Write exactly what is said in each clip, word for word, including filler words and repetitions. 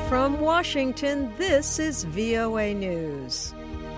From Washington, this is V O A News.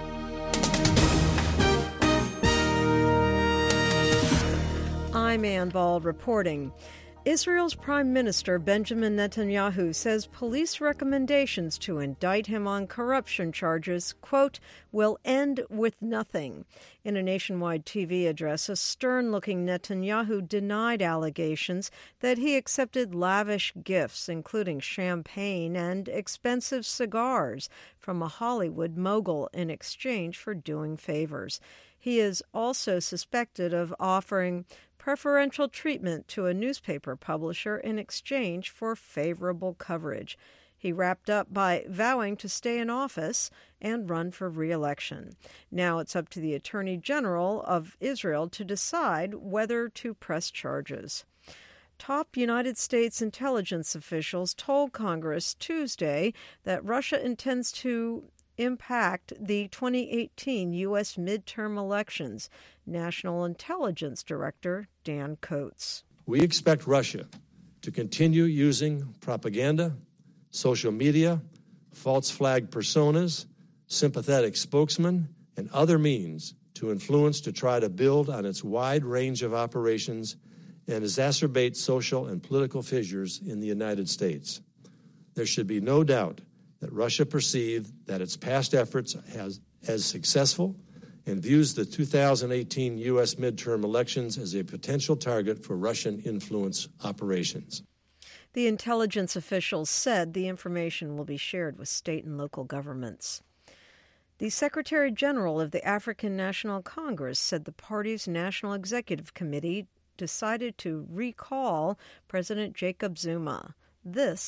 I'm Ann Bald reporting. Israel's Prime Minister Benjamin Netanyahu says police recommendations to indict him on corruption charges, quote, will end with nothing. In a nationwide T V address, a stern-looking Netanyahu denied allegations that he accepted lavish gifts, including champagne and expensive cigars, from a Hollywood mogul in exchange for doing favors. He is also suspected of offering preferential treatment to a newspaper publisher in exchange for favorable coverage. He wrapped up by vowing to stay in office and run for re-election. Now it's up to the Attorney General of Israel to decide whether to press charges. Top United States intelligence officials told Congress Tuesday that Russia intends to impact the twenty eighteen U S midterm elections. National Intelligence Director Dan Coats. We expect Russia to continue using propaganda, social media, false flag personas, sympathetic spokesmen, and other means to influence to try to build on its wide range of operations and exacerbate social and political fissures in the United States. There should be no doubt that Russia perceived that its past efforts has, as successful and views the two thousand eighteen U S midterm elections as a potential target for Russian influence operations. The intelligence officials said the information will be shared with state and local governments. The Secretary General of the African National Congress said the party's National Executive Committee decided to recall President Jacob Zuma. This